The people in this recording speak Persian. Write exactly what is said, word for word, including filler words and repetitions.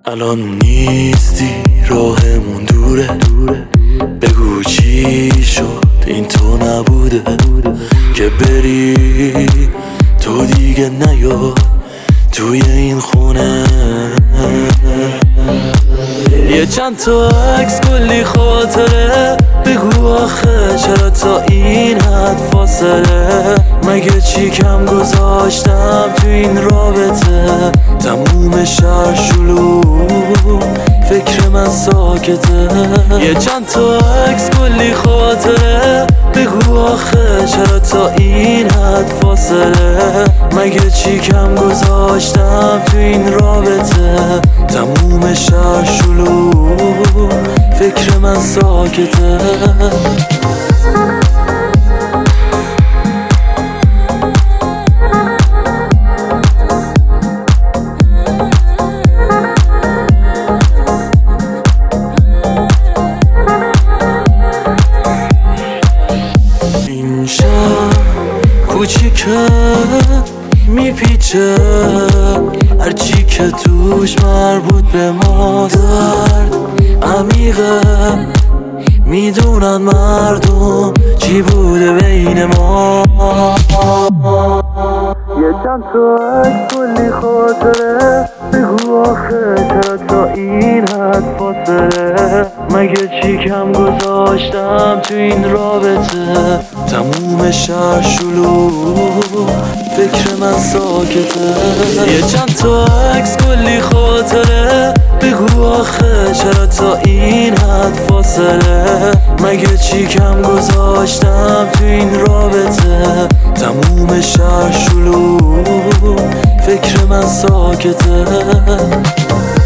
الان نیستی راهمون دوره بگو چی شد این تو نبوده که بری تو دیگه نیاد توی این خونه. یه چند تا عکس کلی خاطره بگو آخه چرا تا این حد فاصله. مگه چی کم گذاشتم تو این رابطه؟ تموم شهر شلوغ فکر من ساکته. یه چند تا عکس کلی خاطره بگو آخه چرا تا این حد فاصله. مگه چی کم گذاشتم تو این رابطه؟ تموم شهر شلوغ فکر من ساکته. این شهر کوچیکه میپیچه هرچی که توش مربوط به ما. درد عمیقه میدونن مردم چی بوده بین ما. یه چند تا عکس کلی خاطره بگو آخه چرا تا این حد فاصله. مگه چی کم گذاشتم تو این رابطه؟ تموم شهر شلوغ فکر من ساکته. یه چند تا عکس کلی خاطره بگو آخه چرا تا این حد فاصله. مگه چی کم گذاشتم تو این رابطه؟ تموم شهر شلوغ فکر من ساکته.